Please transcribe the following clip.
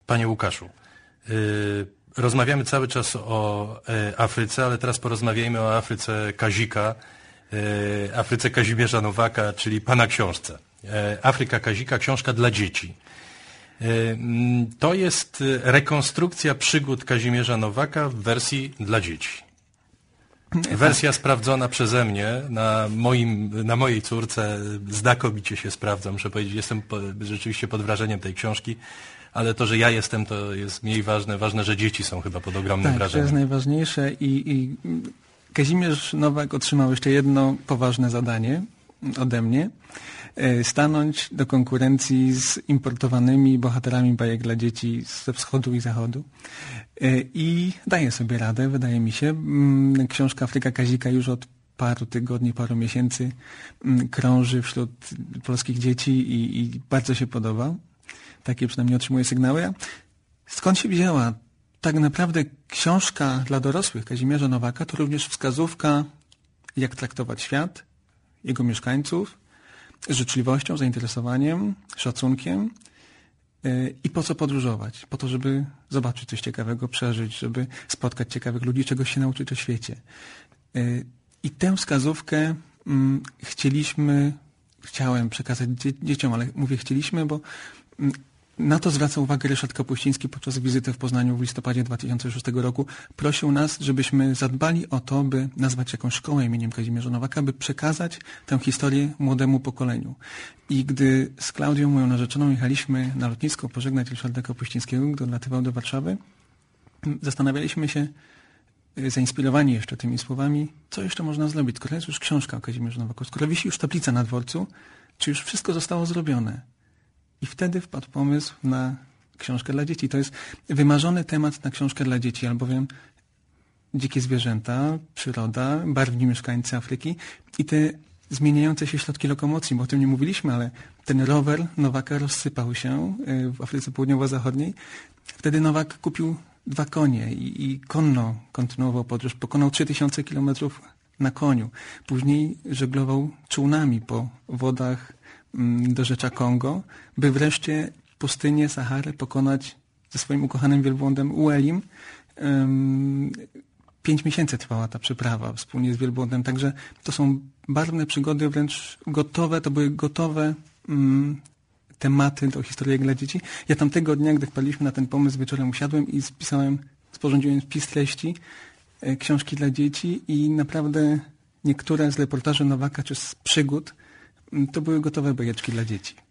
Panie Łukaszu, rozmawiamy cały czas o Afryce, ale teraz porozmawiajmy o Afryce Kazika, Afryce Kazimierza Nowaka, czyli pana książce. Afryka Kazika, książka dla dzieci. To jest rekonstrukcja przygód Kazimierza Nowaka w wersji dla dzieci. Wersja sprawdzona przeze mnie, na mojej córce znakomicie się sprawdza, muszę powiedzieć, jestem rzeczywiście pod wrażeniem tej książki, ale to, że ja jestem, to jest mniej ważne. Ważne, że dzieci są chyba pod ogromnym wrażeniem. To jest najważniejsze i Kazimierz Nowak otrzymał jeszcze jedno poważne zadanie ode mnie. Stanąć do konkurencji z importowanymi bohaterami bajek dla dzieci ze wschodu i zachodu. I daje sobie radę, wydaje mi się. Książka Afryka Kazika już od paru tygodni, paru miesięcy krąży wśród polskich dzieci i bardzo się podoba. Takie przynajmniej otrzymuję sygnały. Skąd się wzięła? Tak naprawdę książka dla dorosłych Kazimierza Nowaka to również wskazówka, jak traktować świat, jego mieszkańców, z życzliwością, zainteresowaniem, szacunkiem i po co podróżować? Po to, żeby zobaczyć coś ciekawego, przeżyć, żeby spotkać ciekawych ludzi, czegoś się nauczyć o świecie. I tę wskazówkę chciałem przekazać dzieciom, ale mówię chcieliśmy, bo na to zwraca uwagę Ryszard Kapuściński podczas wizyty w Poznaniu w listopadzie 2006 roku. Prosił nas, żebyśmy zadbali o to, by nazwać jakąś szkołę imieniem Kazimierza Nowaka, by przekazać tę historię młodemu pokoleniu. I gdy z Klaudią, moją narzeczoną, jechaliśmy na lotnisko pożegnać Ryszarda Kapuścińskiego, gdy odlatywał do Warszawy, zastanawialiśmy się, zainspirowani jeszcze tymi słowami, co jeszcze można zrobić, skoro jest już książka o Kazimierzu Nowaku, skoro wisi już tablica na dworcu, czy już wszystko zostało zrobione. I wtedy wpadł pomysł na książkę dla dzieci. To jest wymarzony temat na książkę dla dzieci, albowiem dzikie zwierzęta, przyroda, barwni mieszkańcy Afryki i te zmieniające się środki lokomocji, bo o tym nie mówiliśmy, ale ten rower Nowaka rozsypał się w Afryce Południowo-Zachodniej. Wtedy Nowak kupił 2 konie i konno kontynuował podróż. Pokonał 3000 kilometrów na koniu. Później żeglował czółnami po wodach dorzecza Kongo, by wreszcie pustynię Saharę pokonać ze swoim ukochanym wielbłądem Uelim. 5 miesięcy trwała ta przeprawa wspólnie z wielbłądem, także to są barwne przygody, wręcz gotowe, to były gotowe tematy do historyjek dla dzieci. Ja tamtego dnia, gdy wpadliśmy na ten pomysł, wieczorem usiadłem i sporządziłem spis treści książki dla dzieci i naprawdę niektóre z reportaży Nowaka czy z przygód to były gotowe bajeczki dla dzieci.